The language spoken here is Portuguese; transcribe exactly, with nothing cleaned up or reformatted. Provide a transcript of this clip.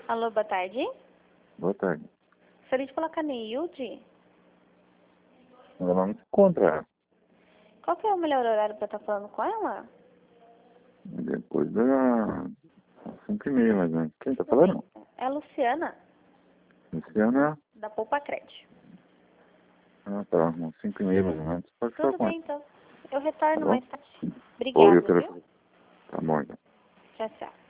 Alô, boa tarde. Boa tarde. Gostaria de falar com a Neilde. Ela não se encontra. Qual que é o melhor horário para estar falando com ela? Depois da cinco e meia, mais ou menos. Quem tá falando? É a Luciana, Luciana. da Poupa Crédito. Ah, tá. Umas cinco e meia, mais ou menos. Pode falar Tudo com bem, ela. então. Eu Tá retorno bom? mais tarde. Oi, o Obrigada, viu? telefone. Tá bom, então. Tchau, tchau.